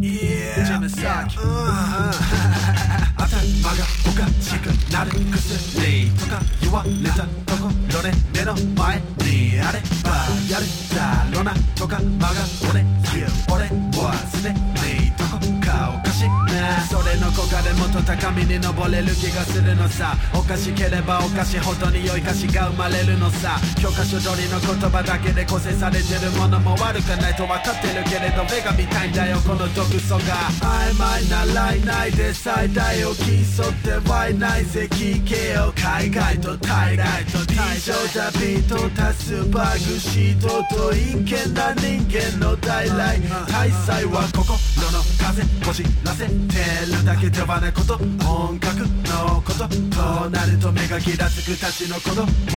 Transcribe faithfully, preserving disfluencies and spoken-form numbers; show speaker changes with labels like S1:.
S1: Yeah ジムサーキ頭がおかしくなる薬とか言われたところで目の前にあればやるだろうなとか間が俺俺はすでにどこかおかしいなそれの効果でもっと高みに登れる気がするのさおかしければおかしいほどに良い歌詞が生まれるのさ教科書通りの言葉だけで構成されてるものも悪くないと分かってるけれど目が見たいんだよこの毒素が曖昧なライン内で最大を競ってワイ内積形を海外と対外と対象旅と多数バグシートと陰険な人間の大来大祭は心の風こじらせてるだけではないこと音楽のこととなると目がギラつくたちの子供